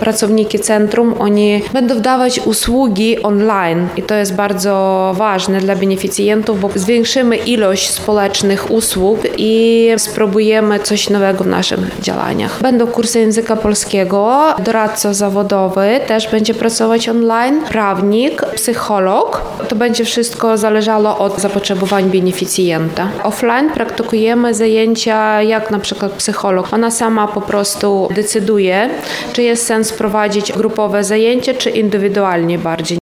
pracowniki centrum, oni będą dawać usługi online i to jest bardzo ważne dla beneficjentów, bo zwiększymy ilość społecznych usług i spróbujemy coś nowego w naszych działaniach. Będą kursy języka polskiego, doradca zawodowy też będzie pracować online, prawnik, psycholog. To będzie wszystko zależało od zapotrzebowań beneficjenta. Offline praktykujemy zajęcia jak na przykład psycholog. Ona sama po prostu decyduje, czy jest sens prowadzić grupowe zajęcie, czy indywidualnie bardziej.